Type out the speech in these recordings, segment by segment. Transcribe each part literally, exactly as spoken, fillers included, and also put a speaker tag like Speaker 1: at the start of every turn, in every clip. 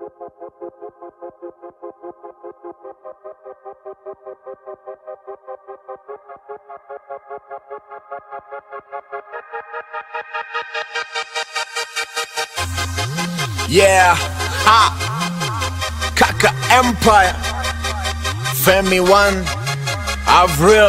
Speaker 1: Yeah, ha, Kaka Empire, Femi One, Avril.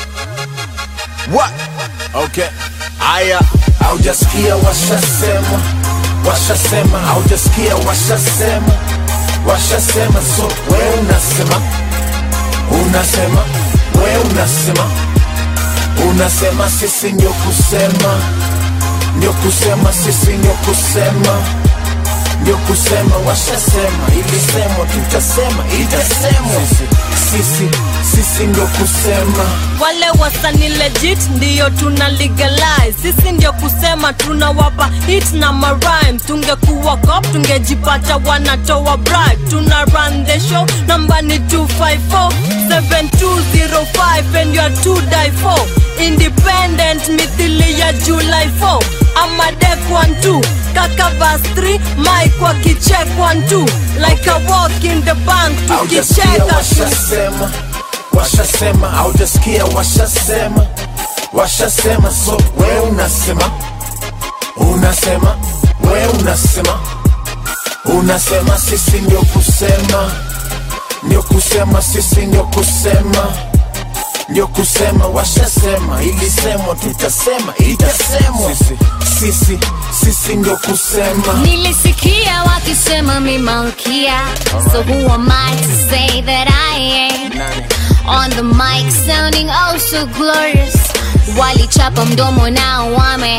Speaker 1: What? Okay. Aya, haujasikia washasema, washasema, haujasikia washasema, washasema. So we unasema, unasema, we unasema, unasema sisi ndio kusema, ndio kusema sisi ndio kusema, ndio kusema washasema, ilisemwa tutasema, itasemwa sisi, sisi ndio kusema.
Speaker 2: Wale wasani legit ndio tuna legalize, sisi ndio kusema tunawapa hit na ma rhymes. Tungekuwa cop tungejipata wanatoa bribe. Tuna run the show, number ni two five four seven two zero five and you are to die for. Independent mithili ya July four. I'ma deck one two, Kaka verse three, Mike wa kicheck one two. Like a walk in the bank tukicheka.
Speaker 1: Washasema, washasema, haujasikia washasema, washasema. So we unasema, unasema, we unasema, unasema sisi ndio kusema, ndio kusema sisi ndio kusema, ndio kusema washasema, ilisemwa tutasema, itasemwa sisi, sisi, sisi ndio kusema.
Speaker 3: Nilisikia wakisema mi malkia, so who am I to say that I ain't? On the mic sounding oh so glorious, walichapa mdomo now wame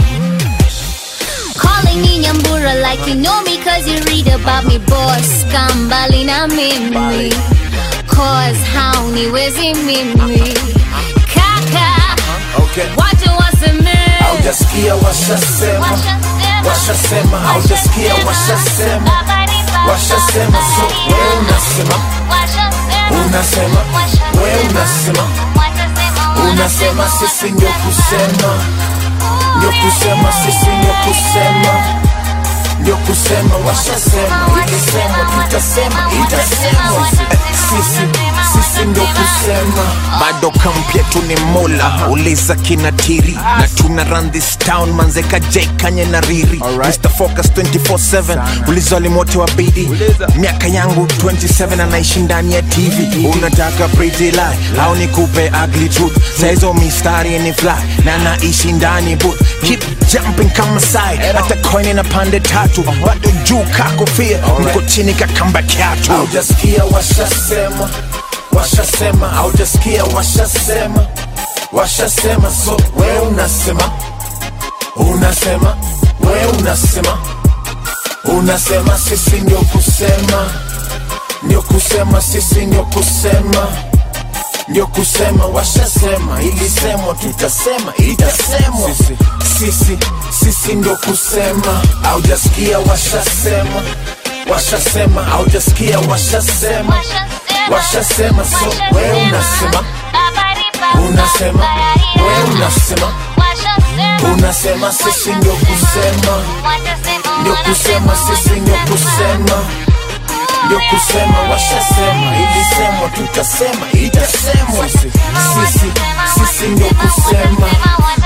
Speaker 3: calling me Nyambura like you know me cause you read about me boss. Kambali na mimi cause hauniwezi mimi Kaka.
Speaker 1: Okay.
Speaker 3: Watu waseme,
Speaker 1: haujasikia washasema, washasema, haujasikia washasema, washasema. So we unasema, unasema, we unasema, unasema sisi ndio kusema, ndio kusema sisi ndio kusema, ndio kusema washasema, ilisemwa tutasema, itasemwa sisi, sisi ndio kusema. Bado kamp yetu ni mola, uliza kinatiri, na tuna run this town manzeka J Kanye na Riri. Mister Focus twenty-four seven, uliza limote wa bidi, miaka yangu twenty-seven anaishi ndani ya T V. Unataka pretty lie, au nikupe ugly truth, saizo mistari ni fly, na naishi ndani boot. Keep jumping kama side, hata coin na pande tatu, bado juu kakofia, mko chini kakamba kiatu. Haujasikia washasema, washasema, haujasikia washasema, washasema. So we unasema, unasema, we unasema, unasema sisi ndio kusema, ndio kusema sisi ndio kusema, ndio kusema washasema, ilisemwa tutasema, itasemwa sisi, sisi, sisi ndio kusema. Haujasikia washasema, washasema, haujasikia washasema, washasema. So we unasema, unasema, we unasema, unasema sisi ndio kusema, ndio kusema sisi ndio kusema, ndio kusema washasema, ilisemwa tutasema, itasemwa sisi, sisi ndio kusema.